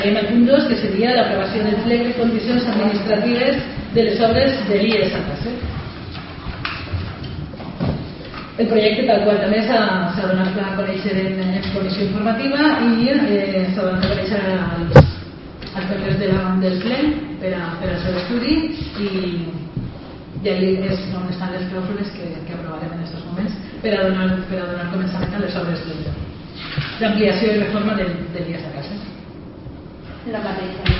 El punt 2, que seria l'aprovació del plec de condicions administratives de les obres de l'IES a casa. El projecte tal qual també s'ha donat a conèixer en exposició informativa i s'ha donat a conèixer als membres del ple per al seu estudi i allí és on estan les clàusules que aprovarem en aquests moments per a donar començament a les obres d'ampliació i reforma del IES a casa. La mateixa.